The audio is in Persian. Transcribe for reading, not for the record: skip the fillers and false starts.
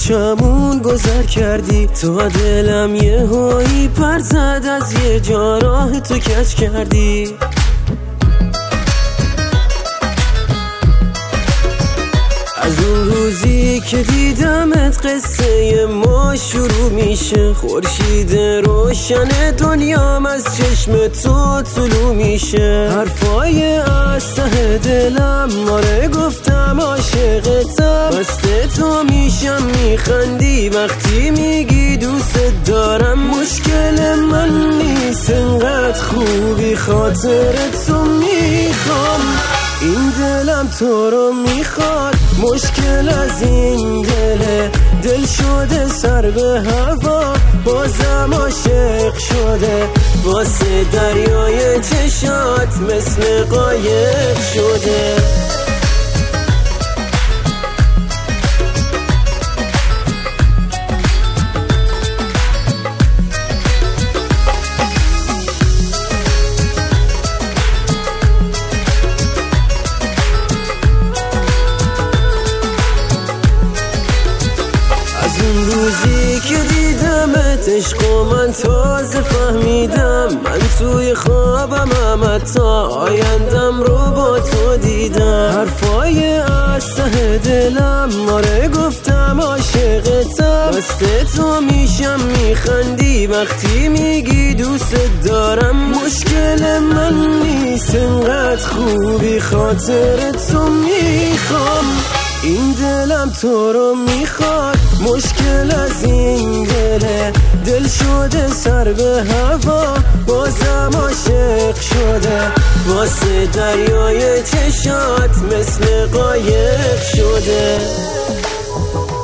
کوچمون گذر کردی، تا دلم یه هایی پر زد، از یه جا راه تو کج کردی. از اون روزی که دیدمت قصه ما شروع میشه، خورشید روشن دنیام از چشم تو طلوع میشه. حرفای از ته دلم آره گفتم عاشقتم، وسط تو میشم میخندی وقتی میگی دوست دارم. مشکل من نیست انقدر خوبی خاطرت تو میخوام، این دلم تو رو میخواد. مشکل از این دل شده سر به هوا، بازم عاشق شده واسه دریای چشات مثل قایق شده. روزی که دیدمت عشق و من تازه فهمیدم، من توی خوابم تا آیندم رو با تو دیدم. حرفای از ته دلم آره گفتم عاشقتم، وسط تو میشم میخندی وقتی میگی دوست دارم. مشکل من نیست انقدر خوبی خاطرت تو میخوام، این دلم تو رو میخواد. مشکل از این دل شده سر به هوا، بازم عاشق شده واسه دریای چشات مثل قایق شده.